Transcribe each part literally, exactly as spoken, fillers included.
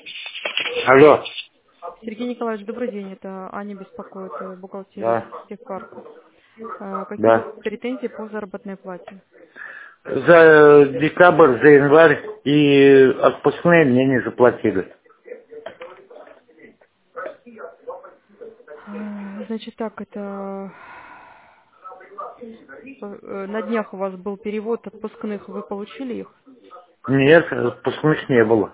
Алло. Сергей Николаевич, добрый день. Это Аня беспокоит, э, бухгалтерия Да. техпарка. Э, Какие у вас Да. претензии по заработной плате? За декабрь, за январь и отпускные мне не заплатили. Э, Значит так, это э, на днях у вас был перевод отпускных, вы получили их? Нет, отпускных не было.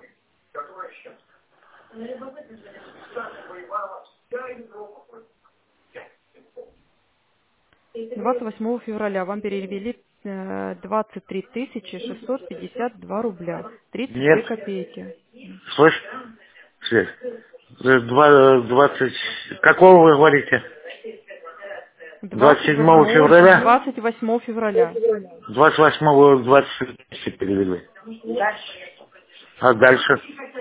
двадцать восьмого февраля вам перевели э, двадцать три тысячи шестьсот пятьдесят два рубля тридцать две Нет. копейки. Слышь, Свет, э, два- двадцать... Какого вы говорите? Двадцать двадцать седьмого восьмого февраля? двадцать восьмого февраля. Двадцать восьмого двадцать тысячи перевели. А дальше?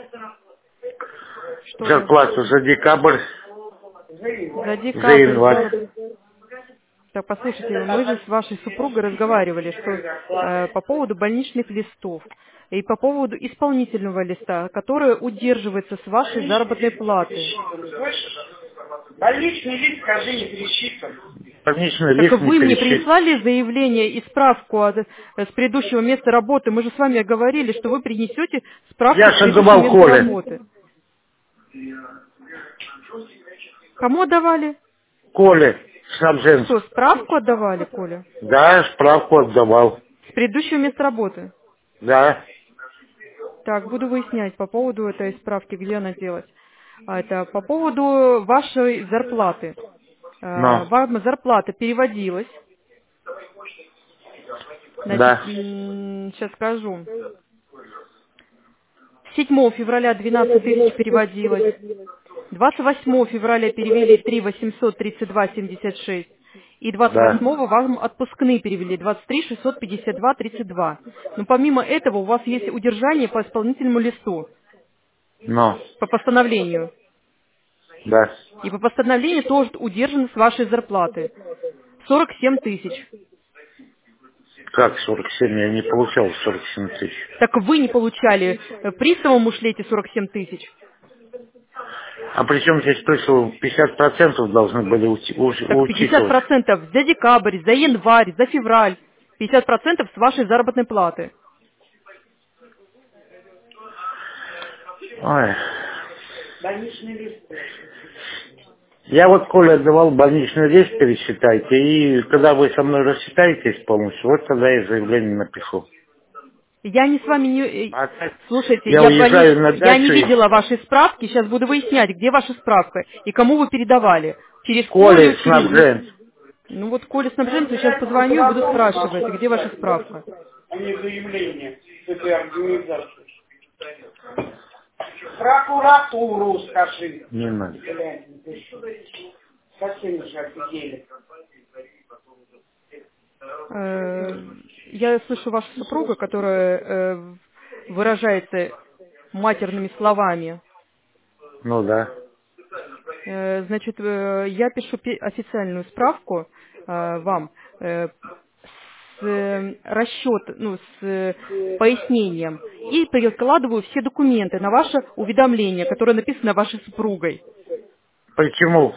Что дальше? Зарплату за декабрь, За за декабрь январь. сорок. Так, послушайте, мы же с вашей супругой разговаривали, что э, по поводу больничных листов и по поводу исполнительного листа, который удерживается с вашей заработной платы. Больничный лист, скажи, не пересчитан. Больничный Так лист не вы мне пересчитан. прислали заявление и справку от- э, с предыдущего места работы. Мы же с вами говорили, что вы принесете справку Я с же предыдущего отдавал места Коле. работы. Кому отдавали? Коле, снабженцу. Что, справку отдавали, Коля? Да, справку отдавал. С предыдущего места работы? Да. Так, буду выяснять по поводу этой справки, где она делать. А это по поводу вашей зарплаты. Э, Но. Вам зарплата переводилась. Значит, Да. сейчас скажу. седьмого февраля двенадцать тысяч переводилось. двадцать восьмого февраля перевели три восемьсот тридцать два семьдесят шесть. И двадцать Да. восьмого вам отпускные перевели двадцать три шестьсот пятьдесят два тридцать два. Но помимо этого у вас есть удержание по исполнительному листу, Но. по постановлению. Да. И по постановлению тоже удержаны с вашей зарплаты. сорок семь тысяч. Как сорок семь? Я не получал сорок семь тысяч. Так вы не получали, э, приставом ушли эти сорок семь тысяч. А причем здесь пришел пятьдесят процентов должны были ути- уч- Так пятьдесят учитывать. процентов за декабрь, за январь, за февраль. пятьдесят процентов с вашей заработной платы. Ой. Больничный лист. Я вот Коле отдавал больничный лист, пересчитайте, и когда вы со мной рассчитаетесь полностью, вот тогда я заявление напишу. Я не с вами не... э, А так Слушайте, я я, больнич... уезжаю на я не дачу, и видела вашей справки, сейчас буду выяснять, где ваша справка и кому вы передавали. Через Колю, Коле через... снабжен. Ну вот Коле снабженцу сейчас Обязательно позвоню и буду прокуратуру спрашивать, должен где ваша писать, справка. а не заявление с этой организации. Прокуратуру скажи. Не надо. Блядь, ты совсем уже офигели. Э, Я слышу вашу супруга, которая э, выражается матерными словами. Ну да. Э, Значит, э, я пишу пе- официальную справку э, вам э, с э, расчет, ну, с э, пояснением и перекладываю все документы на ваше уведомление, которое написано вашей супругой, Почему?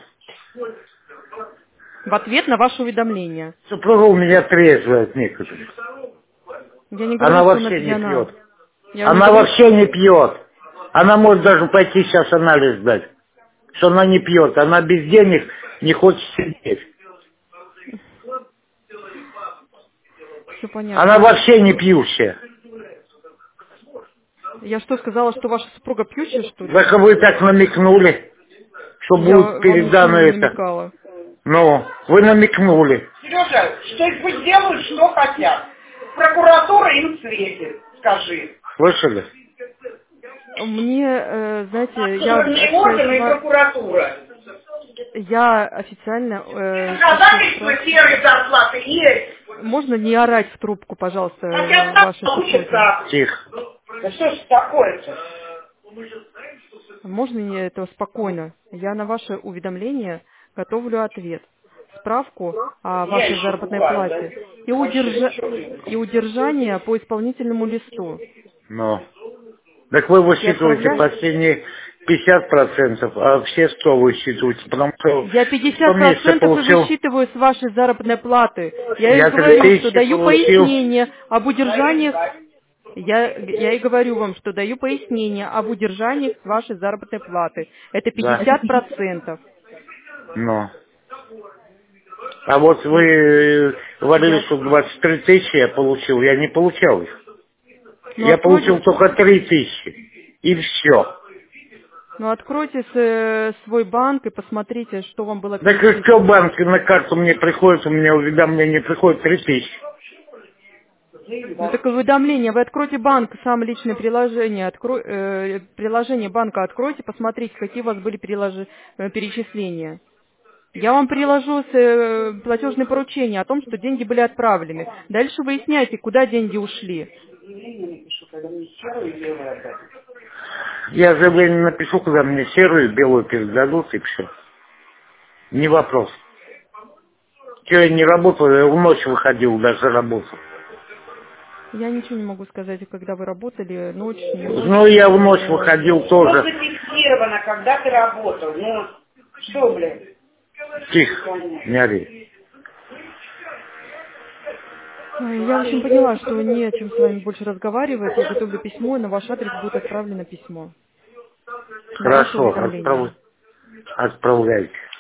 в ответ на ваше уведомление. Супруга у меня трезвая от некоторых. Я не говорю, Она что она вообще не пьяна. пьет. Я не Она говорю, вообще не пьет. Она может даже пойти сейчас анализ дать. Что она не пьет. Она без денег не хочет сидеть. все Она понятно. вообще не пьющая. Я что, сказала, что ваша супруга пьющая, что ли? Так вы так намекнули, что Я будет вам ничего передано не это. намекала. Ну, вы намекнули. Сережа, что пусть делают, что хотят. Прокуратура им светит, скажи. Слышали? Мне, э, знаете, я Контрольные общаюсь с органы и ва- прокуратура. я официально э, пишу Доказательства справку. серой зарплаты есть. Можно не орать в трубку, пожалуйста, Хотя э, так вашей супруге? получится. Тихо. Да что ж такое-то? Можно не этого спокойно? Я на ваше уведомление готовлю ответ. Справку о Я вашей еще заработной бываю, да? плате и, Вообще удержа- ничего не и удержание по исполнительному листу. Ну, Так вы Я высчитываете отправляю. последние пятьдесят процентов, а все сто высчитываете, потому что Я сто пятьдесят месяца процентов и получил, высчитываю с вашей заработной платы. Я и я три говорю, что тысячи даю получил, пояснение об удержаниях. Я, я и говорю вам, что даю пояснение об удержаниях с вашей заработной платы. Это да, пятьдесят процентов. но. А вот вы э, говорили, Я, что двадцать три тысячи я получил, я не получал их. ну, Я получил откройте, только три тысячи, и все. ну, откройте с- свой банк и посмотрите, что вам было Так и что перечислено. банк на карту мне приходит, у меня уведомление приходит три тысячи. Ну, так уведомление. Вы откройте банк, сам личное приложение, откро- э, приложение банка откройте, посмотрите, какие у вас были перелож- э, перечисления. Я вам приложу с, э, платежное поручение о том, что деньги были отправлены. Дальше выясняйте, куда деньги ушли. Заявление напишу, когда мне серую и белую отдать. Я заявление напишу, когда мне серую и белую передадут, и все. Не вопрос. Че я не работал, я в ночь выходил, даже работал. Я ничего не могу сказать, когда вы работали, ночь, не ночь. Ну, я в ночь Э, выходил Что тоже. зафиксировано, когда ты работал? Ну, что, блин? Тихо, не ори. ой, Я, в общем, поняла, что не о чем с вами больше разговаривать. Я готовлю письмо, и на ваш адрес будет отправлено письмо. На ваше Хорошо, уведомление. отправ... отправляйте.